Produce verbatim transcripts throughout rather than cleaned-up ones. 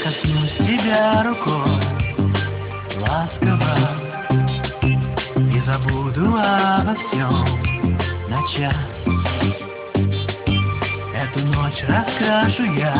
коснусь тебя рукой ласково и забуду обо всем на час. Эту ночь раскрашу я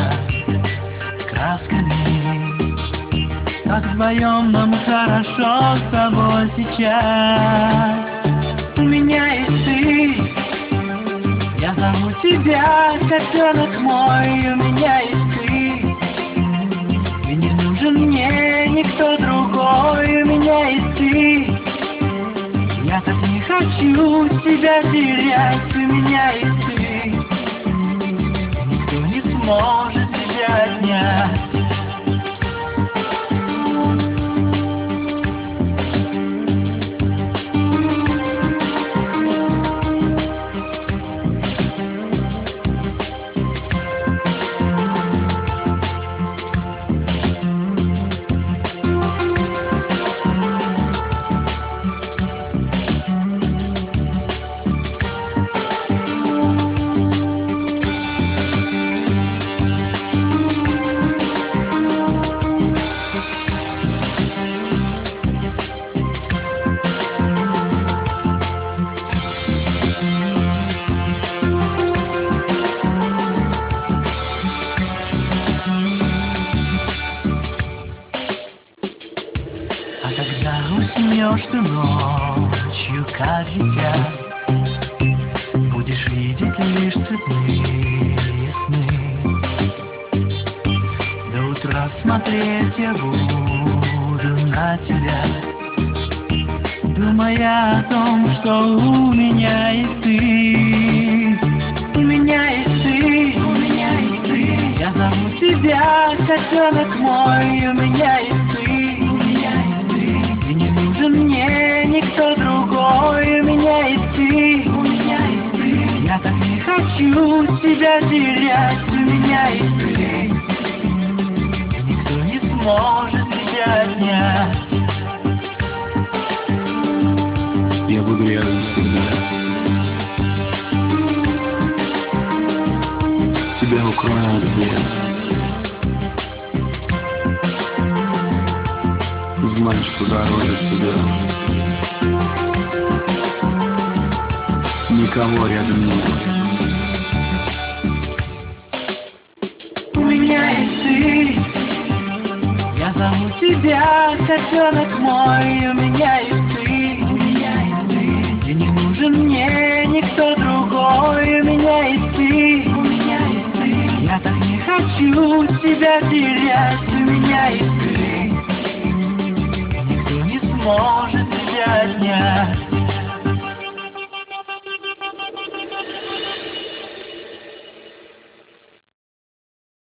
красками, как вдвоем нам хорошо с тобой сейчас. У меня есть ты, я зову тебя, котенок мой. У меня есть ты, и не нужен мне никто другой. У меня есть ты, я так не хочу тебя терять. У меня есть ты, никто не сможет тебя отнять. Уснешь ты ночью, как дитя, будешь видеть лишь цветные сны. До утра смотреть я буду на тебя, думая о том, что у меня есть ты. У меня есть ты, у меня есть ты, я зову тебя, котенок мой. У меня есть ты, у меня есть ты, и не нужен мне никто другой. У меня есть ты, у меня есть ты, я так не хочу тебя терять. У меня есть ты, и никто не сможет тебя отнять. Я буду рядом всегда. Тебя укрою от бед. Знай, что дороже тебя никого рядом нет. У меня есть ты, я зову тебя, котенок мой. У меня есть ты, у меня есть ты, и не нужен мне никто другой. У меня есть ты, у меня есть ты, я так не хочу тебя терять. У меня есть ты, и никто не сможет тебя отнять.